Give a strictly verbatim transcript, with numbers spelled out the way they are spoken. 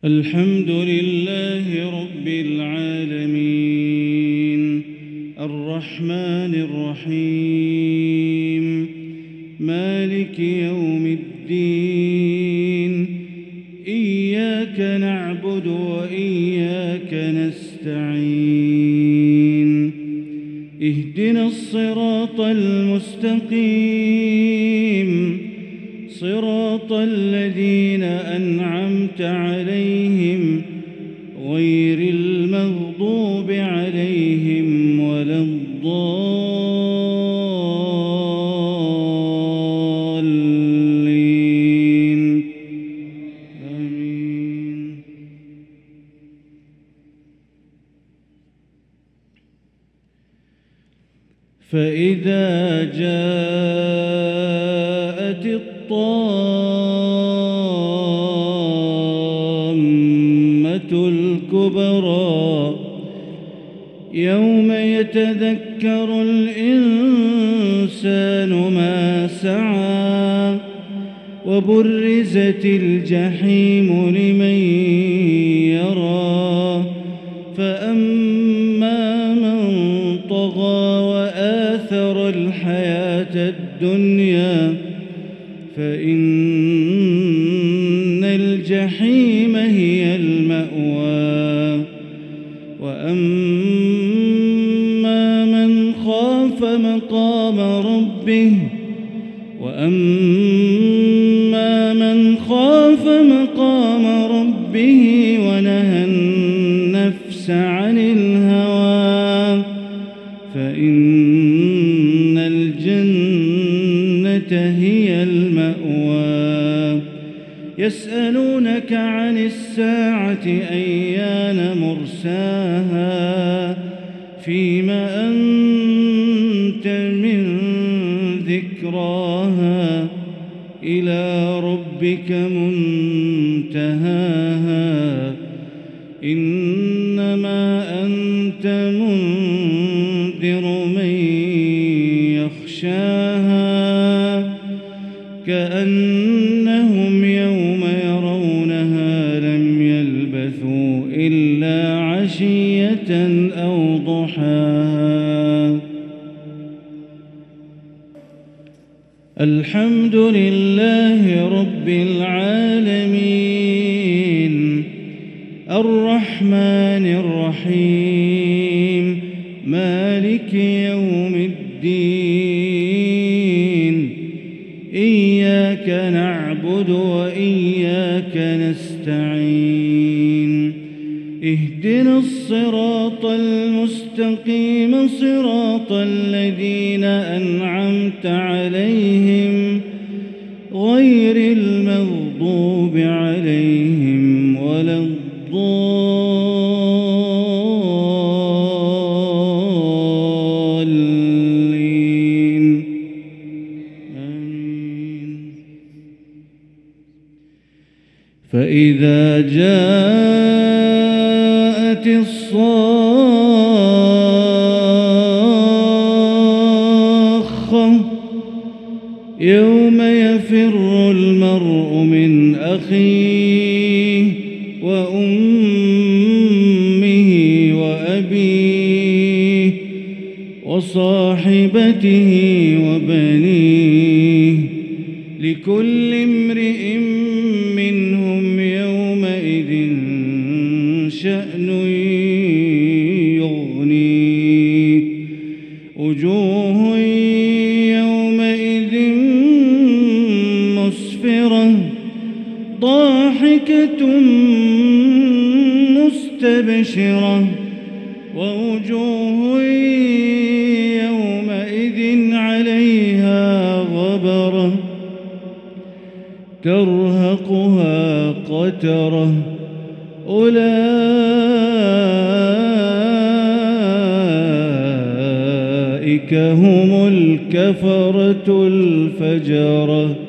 الحمد لله رب العالمين الرحمن الرحيم مالك يوم الدين إياك نعبد وإياك نستعين اهدنا الصراط المستقيم صراط الذين أنعمت عليهم غير المغضوب عليهم ولا الضالين آمين. فإذا جاءت الطامة الكبرى يوم يتذكر الإنسان ما سعى وبرزت الجحيم لمن يرى فأما من طغى وآثر الحياة الدنيا فإن الجحيم هي المأوى وأما من خاف مقام ربه وأما من خاف مقام ربه ونهى النفس عن الهوى فإن الجنة هي المأوى. يسألونك عن الساعة أيان مرساها فيما أنت من ذكراها إلى ربك منتهاها إنما أنت منذر من يخشاها كأنهم يوم يرونها لم يلبثوا إلا عشية أو ضحاها. الحمد لله رب العالمين الرحمن الرحيم مالك يوم الدين إياك نعبد وإياك نستعين اهدنا الصراط المستقيم صراط الذين أنعمت عليهم غير المغضوب عليهم ولا الضالين آمين. فإذا جاءت الصاخة يوم يفر المرء من أخيه وأمه وأبيه وصاحبته وبنيه لكل امرئ منهم يومئذ شأن يغنيه وجوه يومئذ مسفرة ضاحكة مستبشرة ووجوه يومئذ عليها غبرة ترهقها قترة أولئك هم الكفرة الفجرة.